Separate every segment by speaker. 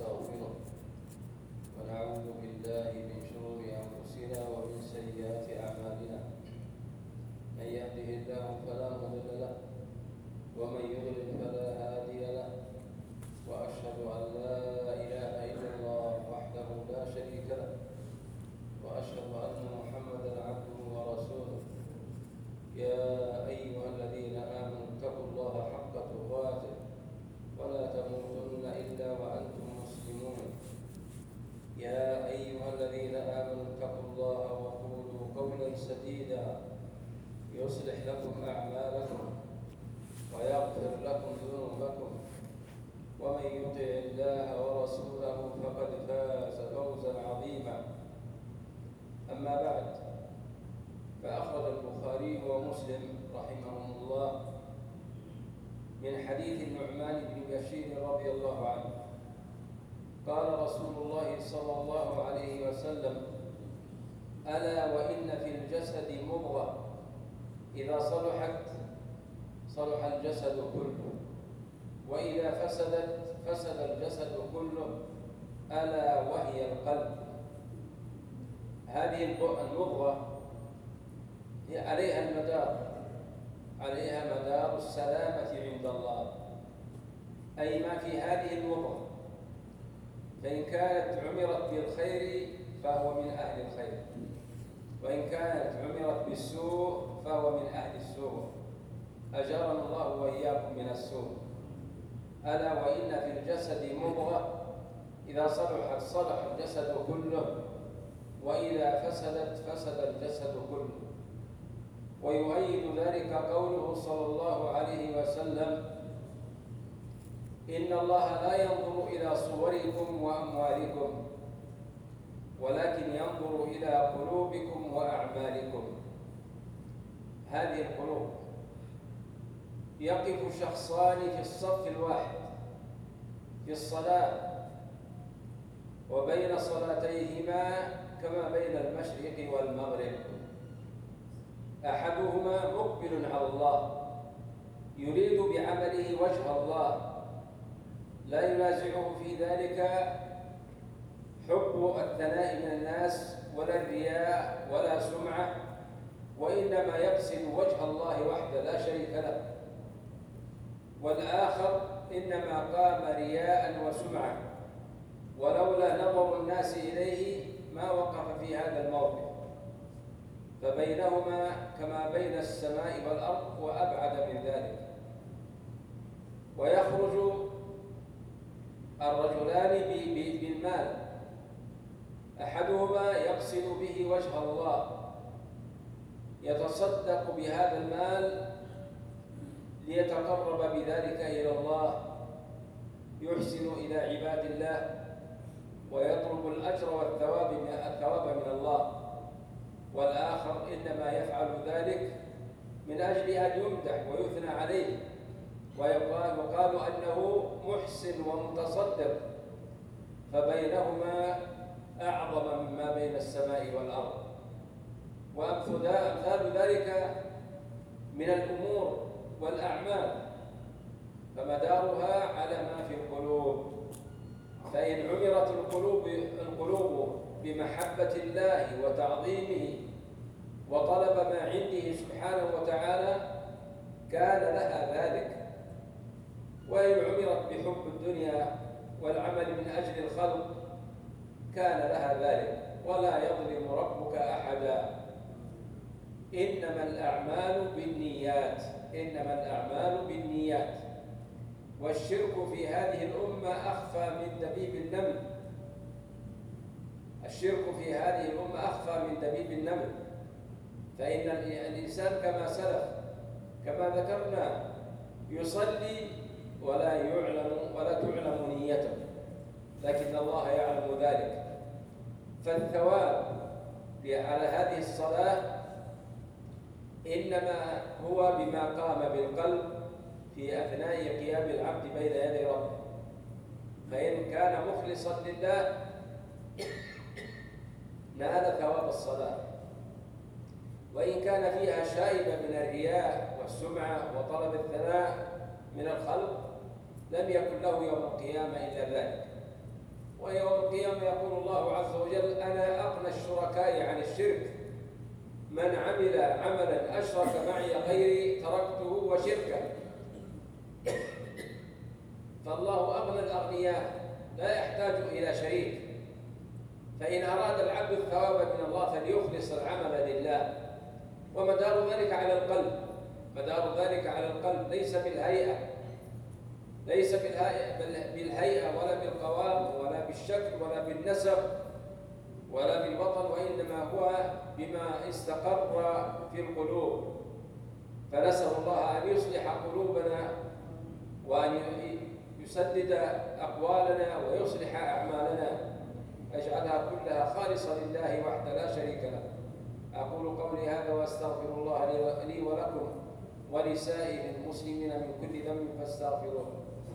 Speaker 1: ونستغفره ونعوذ بالله من شرور أنفسنا ومن سيئات أعمالنا. من يهده الله فلا مضل له ومن يضلل فلا هادي له، وأشهد أن لا إله إلا الله وحده لا شريك له، وأشهد أن محمدا عبده ورسوله. يا أيها الذين آمنوا اتقوا الله حق تقاته ولا تموتن إلا وأنتم مسلمون. يا أيها الذين آمنوا اتقوا الله وقولوا قولا سديدا يصلح لكم أعمالكم ويغفر لكم ذنوبكم، ومن يطع الله ورسوله فقد فاز فوزا عظيما. أما بعد، فأخرج البخاري ومسلم رحمهم الله من حديث النعمان بن بشير رضي الله عنه قال رسول الله صلى الله عليه وسلم: ألا وإن في الجسد مضغة إذا صلحت صلح الجسد كله، وإذا فسدت فسد الجسد كله، ألا وهي القلب. هذه المضغة عليها مدار السلامة عند الله، أي ما في هذه المضغة، فإن كانت عمرت بالخير فهو من أهل الخير، وإن كانت عمرت بالسوء فهو من أهل السوء. أجرنا الله وإياكم من السوء. ألا وإن في الجسد مضغة إذا صلحت صلح الجسد كله، وإذا فسدت فسد الجسد كله. ويؤيد ذلك قوله صلى الله عليه وسلم: إن الله لا ينظر إلى صوركم وأموالكم ولكن ينظر إلى قلوبكم وأعمالكم. هذه القلوب يقف شخصان في الصف الواحد في الصلاة، وبين صلاتيهما كما بين المشرق والمغرب، أحدهما مقبل على الله يريد بعمله وجه الله، لا ينازعه في ذلك حب الثناء من الناس ولا الرياء ولا سمعة، وإنما يقصد وجه الله وحده لا شريك له. والآخر إنما قام رياء وسمعة، ولولا نظر الناس إليه ما وقف في هذا الموقف. فبينهما كما بين السماء والأرض وأبعد من ذلك. ويخرج الرجلان بالمال، أحدهما يقصد به وجه الله، يتصدق بهذا المال ليتقرب بذلك إلى الله، يحسن إلى عباد الله ويطلب الأجر والثواب من الله. والآخر إنما يفعل ذلك من أجل أن يمدح ويثنى عليه ويقال أنه محسن ومتصدق، فبينهما أعظم مما بين السماء والأرض. وأمثال ذلك من الأمور والأعمال، فمدارها على ما في القلوب. فإن عمرت القلوب بمحبة الله وتعظيمه وطلب ما عنده سبحانه وتعالى كان لها ذلك. وإن عمرت بحب الدنيا والعمل من أجل الخلق كان لها ذلك. ولا يظلم ربك أحدا. إنما الأعمال بالنيات. والشرك في هذه الأمة أخفى من دبيب النمل. فإن الإنسان كما سلف كما ذكرنا يصلي ولا تعلم نيته، لكن الله يعلم ذلك. فالثواب على هذه الصلاة إنما هو بما قام بالقلب في أثناء قيام العبد بين يدي ربه. فإن كان مخلصا لله نال ثواب الصلاة، وإن كان فيها شائبة من الرياء والسمعة وطلب الثناء من الخلق لم يكن له يوم القيامة إلا ذلك. ويوم القيامة يقول الله عز وجل: أنا أغنى الشركاء عن الشرك، من عمل عملا أشرك معي غيري تركته وشركه. فالله أغنى الأغنياء لا يحتاج إلى شريك. فإن أراد العبد الثواب من الله فليخلص العمل لله. ومدار ذلك على القلب، مدار ذلك على القلب، ليس بالهيئة، ليس بالهيئة ولا بالقوام ولا بالشكل ولا بالنسب ولا بالبطن، وإنما هو بما استقر في القلوب. فنسأل الله أن يصلح قلوبنا وأن يسدد أقوالنا ويصلح أعمالنا، أجعلها كلها خالصة لله وحده لا شريك له. أقول قولي هذا وأستغفر الله لي ولكم ولسائر المسلمين من كل ذنب فاستغفروه.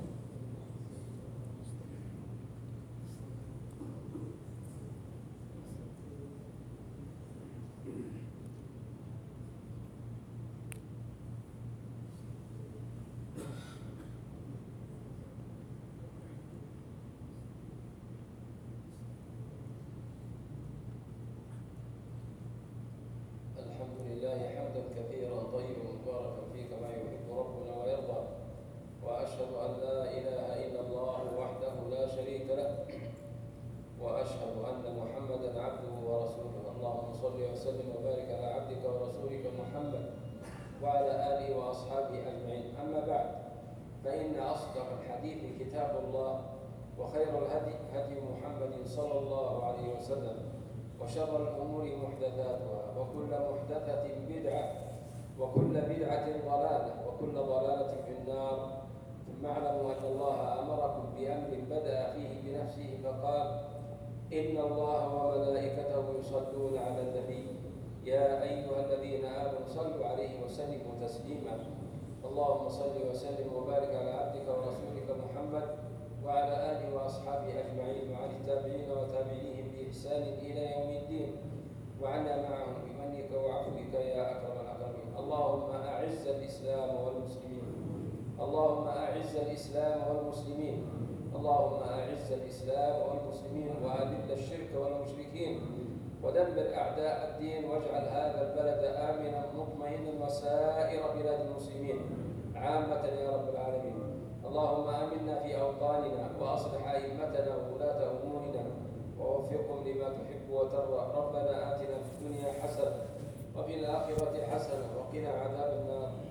Speaker 1: الحمد لله حمدا كثيرا طيبا مباركا فيه كما يحب ربنا ويرضى، وأشهد أن لا إله إلا الله وحده لا شريك له، وأشهد أن محمدا عبده ورسوله. اللهم صل وسلم وبارك على عبدك ورسولك محمد وعلى آله وأصحابه أجمعين. أما بعد، فإن أصدق الحديث كتاب الله، وخير الهدي هدي محمد صلى الله عليه وسلم، وشر الأمور محدثاتها، وكل محدثة بدعة، وكل بدعة ضلالة، وكل ضلالة في النار. ثم اعلموا أن الله أمركم بأمر بدأ فيه بنفسه فقال: إن الله وملائكته يصلون على النبي يا أيها الذين آمنوا صلوا عليه وسلموا تسليما. اللهم صل وسلم وبارك على عبدك ورسولك محمد وعلى آله وأصحابه أجمعين، وعلى التابعين وتابعيهم بإحسان إلى يوم الدين، وعنا معهم بمنك وعفوك يا أكرم الأكرمين. اللهم أعز الإسلام والمسلمين، اللهم أعز الإسلام والمسلمين، اللهم أعز الإسلام والمسلمين، وأذل الشرك والمشركين، ودمر أعداء الدين، واجعل هذا البلد آمنا مطمئنا وسائر بلاد المسلمين عامة يا رب العالمين. اللهم آمنا في أوطاننا، وأصلح أئمتنا وولاة أمورنا، ووفقهم لما تحب وترضى. ربنا آتنا في الدنيا حسنة وفي الآخرة حسنة وقنا عذاب النار.